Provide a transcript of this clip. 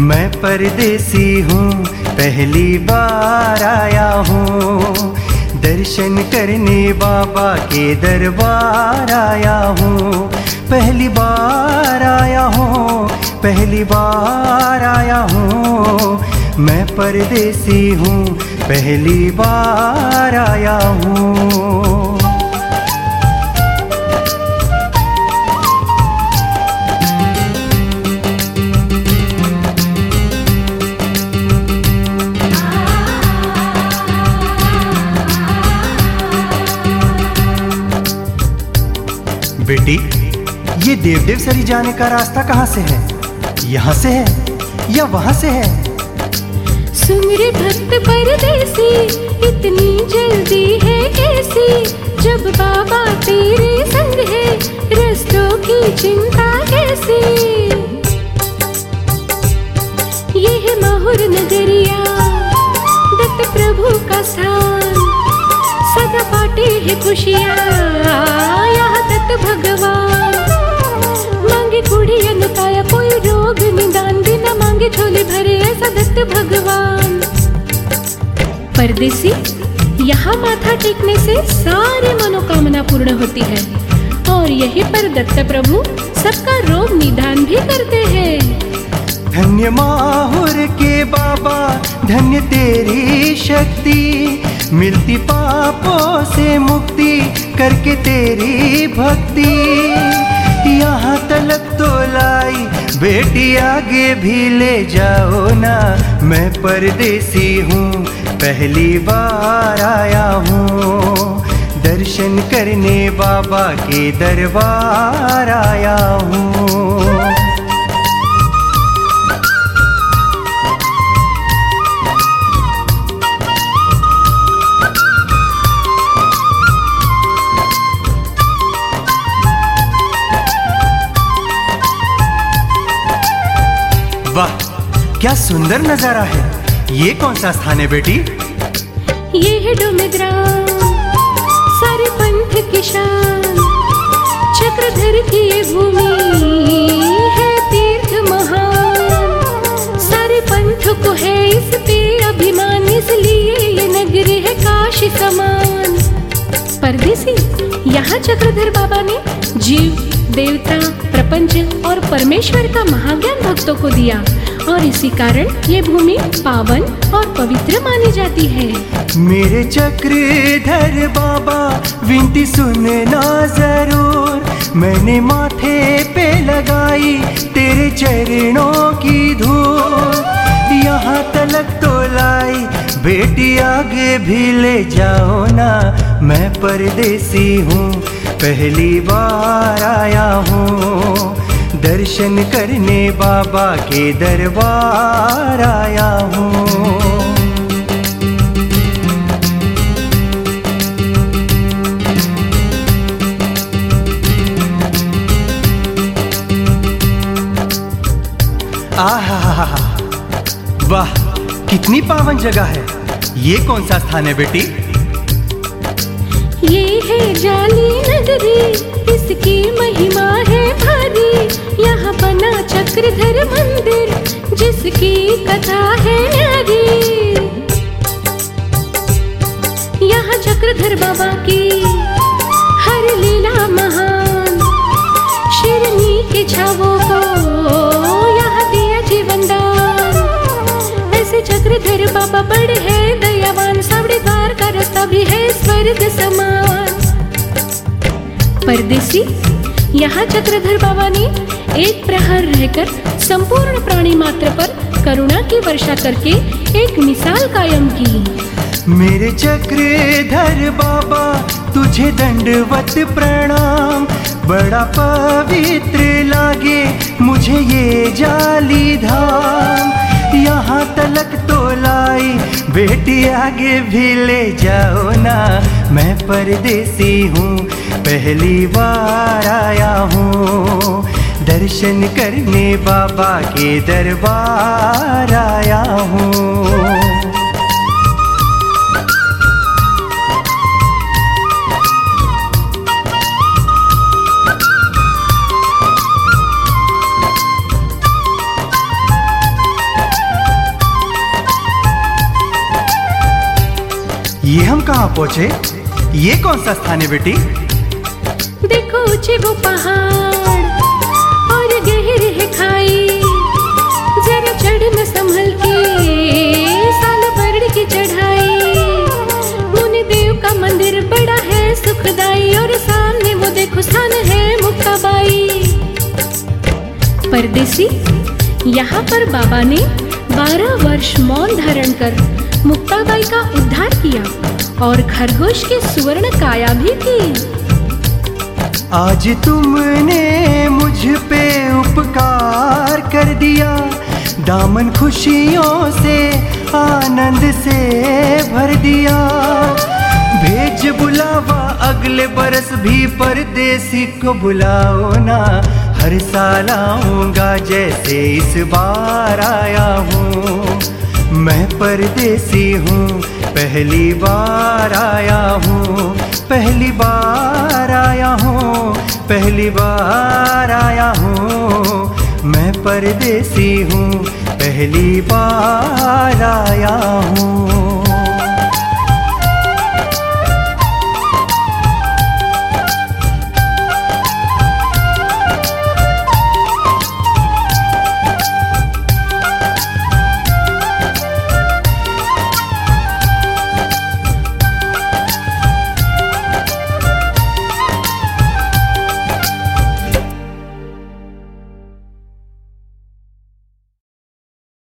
मैं परदेसी हूँ, पहली बार आया हूँ। दर्शन करने बाबा के दरबार आया हूँ। पहली बार आया हूँ, पहली बार आया हूँ। मैं परदेसी हूँ, पहली बार आया हूँ। बेटी, ये देवदेव सरी जाने का रास्ता कहाँ से है? यहाँ से है या वहाँ से है? सुन रे भक्त परदेसी, इतनी जल्दी है कैसी? जब बाबा तेरे संग है, रास्तों की चिंता कैसी? ये है माहुर नगरिया, दत्त प्रभु का स्थान। सदा बाटे है खुशियाँ यहाँ दत्त भगवान। मांगे कुड़ी अनुताया, कोई रोग निदान, बिना मांगे झोले भरे ऐसा दत्त भगवान। परदेसी, यहाँ माथा टेकने से सारी मनोकामना पूर्ण होती है और यहीं पर दत्त प्रभु सबका रोग निदान भी करते हैं। धन्य माहुर के बाबा, धन्य तेरी शक्ति, मिलती पापों से मुक्ति करके तेरी भक्ति। यहाँ तलक तो लाई बेटी, आगे भी ले जाओ ना। मैं परदेसी हूँ, पहली बार आया हूँ। दर्शन करने बाबा के दरबार आया हूँ। वाह, क्या सुंदर नजारा है। ये कौन सा स्थान है बेटी? ये है डोमेग्राम, सारे पंथ की शान। चक्रधर की ये भूमि है तीर्थ महान। सारे पंथ को है इस पे अभिमान, इसलिए ये नगरी है काशी समान। परदेसी, यहाँ चक्रधर बाबा ने जीव, देवता, प्रपंच और परमेश्वर का महाज्ञान भक्तों को दिया और इसी कारण ये भूमि पावन और पवित्र मानी जाती है। मेरे चक्रधर बाबा, विनती सुनना जरूर। मैंने माथे पे लगाई तेरे चरणों की धूल। यहाँ तलक तो लाई बेटी, आगे भी ले जाओ ना। मैं परदेसी हूँ, पहली बार आया हूँ। दर्शन करने बाबा के दरबार आया हूँ। आहा, वाह, कितनी पावन जगह है। ये कौन सा स्थान है बेटी? ये है जाली नगरी, इसकी महिमा है भारी। यहाँ बना चक्रधर मंदिर, जिसकी कथा है न्यारी। यहाँ चक्रधर बाबा की हर लीला महान। शिरनी के छावों को यहाँ दिया जीवन दान। ऐसे चक्रधर बाबा बड़े हैं दयावान, सावड़े द्वार का रास्ता भी है स्वर्ग समान। परदेसी, यहाँ चक्रधर बाबा ने एक प्रहर रहकर संपूर्ण प्राणी मात्र पर करुणा की वर्षा करके एक मिसाल कायम की। मेरे चक्रधर बाबा, तुझे दंडवत प्रणाम। बड़ा पवित्र लागे मुझे ये जाली धाम। यहाँ तलक तो लाई बेटी, आगे भी ले जाओ ना। मैं परदेसी हूँ, पहली बार आया हूँ। दर्शन करने बाबा के दरबार आया हूँ। पहुँचे? ये कौन सा स्थान है बेटी? देखो ऊंचे वो पहाड़ और गहरी है खाई, जरा चढ़ना संभल के, साल भर की चढ़ाई। मुनि देव का मंदिर बड़ा है सुखदाई, और सामने वो देखो स्थान है मुक्ताबाई। परदेसी, यहाँ पर बाबा ने 12 वर्ष मौन धारण कर मुक्ताबाई का उद्धार किया और खरगोश की सुवर्ण काया भी की। आज तुमने मुझ पे उपकार कर दिया, दामन खुशियों से आनंद से भर दिया। भेज बुलावा अगले बरस भी परदेसी को बुलाओ ना, हर साल आऊंगा जैसे इस बार आया हूँ। मैं परदेसी हूँ, पहली बार आया हूँ, पहली बार आया हूँ, पहली बार आया हूँ। मैं परदेसी हूँ, पहली बार आया हूँ।